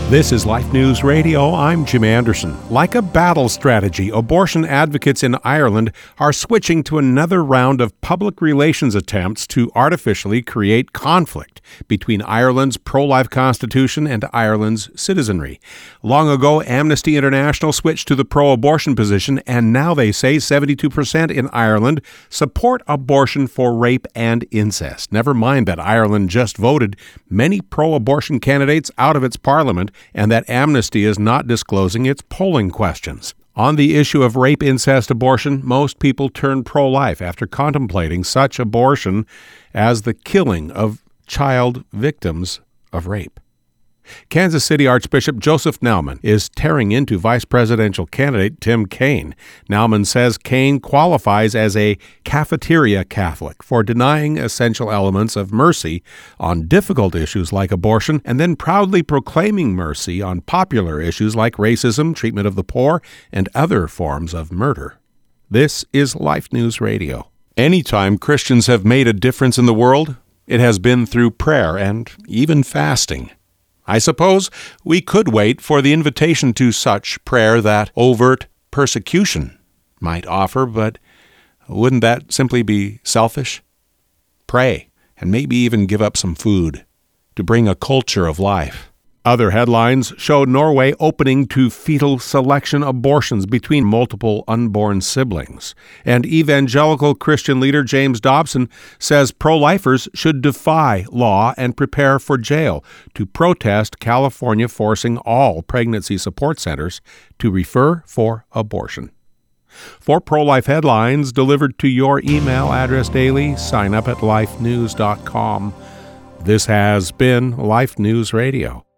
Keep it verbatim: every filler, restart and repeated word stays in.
This is Life News Radio. I'm Jim Anderson. Like a battle strategy, abortion advocates in Ireland are switching to another round of public relations attempts to artificially create conflict between Ireland's pro-life constitution and Ireland's citizenry. Long ago, Amnesty International switched to the pro-abortion position, and now they say seventy-two percent in Ireland support abortion for rape and incest. Never mind that Ireland just voted many pro-abortion candidates out of its parliament, and that Amnesty is not disclosing its polling questions. On the issue of rape, incest, abortion, most people turn pro-life after contemplating such abortion as the killing of child victims of rape. Kansas City Archbishop Joseph Naumann is tearing into vice presidential candidate Tim Kaine. Naumann says Kaine qualifies as a cafeteria Catholic for denying essential elements of mercy on difficult issues like abortion and then proudly proclaiming mercy on popular issues like racism, treatment of the poor, and other forms of murder. This is Life News Radio. Anytime Christians have made a difference in the world, it has been through prayer and even fasting. I suppose we could wait for the invitation to such prayer that overt persecution might offer, but wouldn't that simply be selfish? Pray, and maybe even give up some food to bring a culture of life. Other headlines show Norway opening to fetal selection abortions between multiple unborn siblings. And evangelical Christian leader James Dobson says pro-lifers should defy law and prepare for jail to protest California forcing all pregnancy support centers to refer for abortion. For pro-life headlines delivered to your email address daily, sign up at life news dot com. This has been Life News Radio.